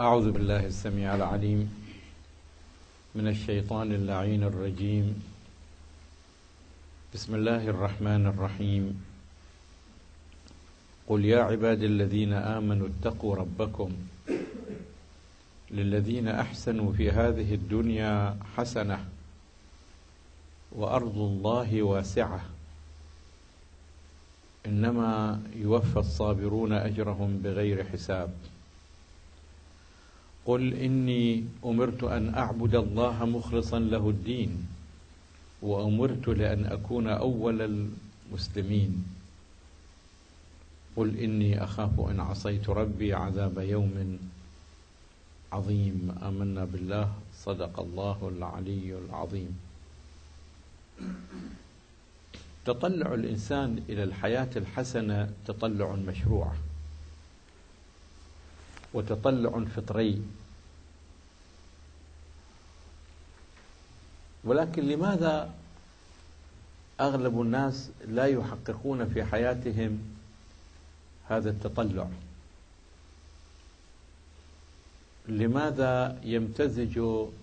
أعوذ بالله السميع العليم من الشيطان اللعين الرجيم. بسم الله الرحمن الرحيم. قل يا عبادي الذين آمنوا اتقوا ربكم للذين أحسنوا في هذه الدنيا حسنة وأرض الله واسعة إنما يوفى الصابرون أجرهم بغير حساب. قل إني أمرت أن أعبد الله مخلصا له الدين وأمرت لأن أكون أول المسلمين. قل إني أخاف إن عصيت ربي عذاب يوم عظيم. آمنا بالله، صدق الله العلي العظيم. تطلع الإنسان إلى الحياة الحسنة تطلع مشروع وتطلع فطري، ولكن لماذا أغلب الناس لا يحققون في حياتهم هذا التطلع؟ لماذا يمتزج